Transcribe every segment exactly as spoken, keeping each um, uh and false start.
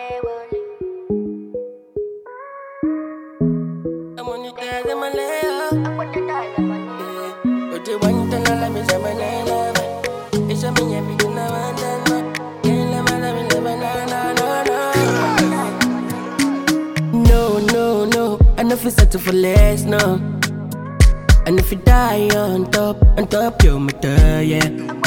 I'm on the stairs in my layer. But you want to know, let me say my name. It's a me everything I want to know. Can't let my love me live, no, no, no, no. No, no, no. I know if you settle for less, no. And if you die on top, on top, you're my third, yeah.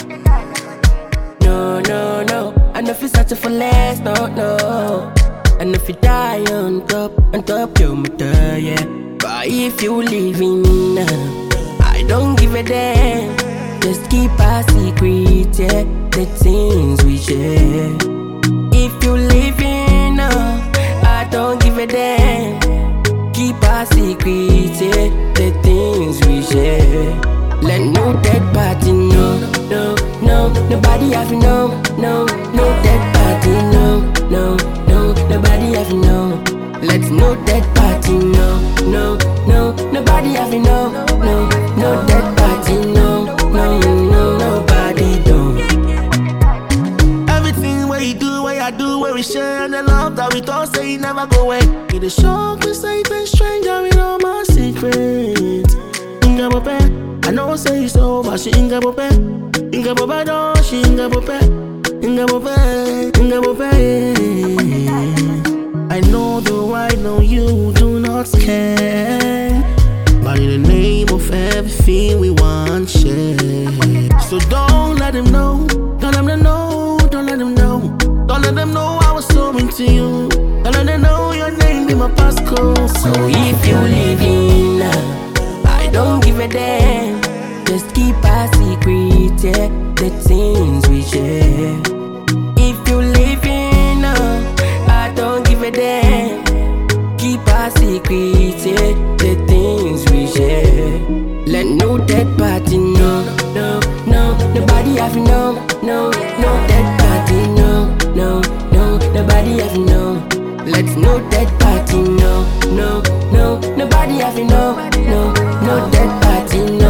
No, no, no. I know if you settle for less, no, no. And if you die on top, on top, you're my third, yeah. But if you leaving now, I don't give a damn. Just keep our secret, yeah. The things we share. If you leaving now, I don't give a damn. Keep our secret, yeah. The things we share. Let no dead party know, no, no. Nobody have to know, no, no dead party, no, no, no. Nobody have to know. Let's no dead party, no, no, no. Nobody have to know, no, no dead party, no, no, no. Nobody don't. Everything what you do, what I do, where we share, and the love that we don't say you never go away. It is shock, we safe and stranger with all my secrets. Inga bope, I know say it's over, she inga bope. Inga bope, no, she inga bope. Inga bope, inga bope. I know though, I know you do not care. But in the name of everything we want, share. So don't let them know, don't let them know, don't let them know. Don't let them know I was so into you. Don't let them know your name be my passcode. So if you leaving now, I don't give a damn. Just keep our secret, yeah. The things we share. If you leaving now, I don't give a damn. Keep our secret, yeah. The things we share. Let no dead party know, no, no. Nobody have to know, no, no dead party, no, no, no. Nobody have to know. Let's no dead party, no, no, no. Nobody have to know, no, no dead party, no.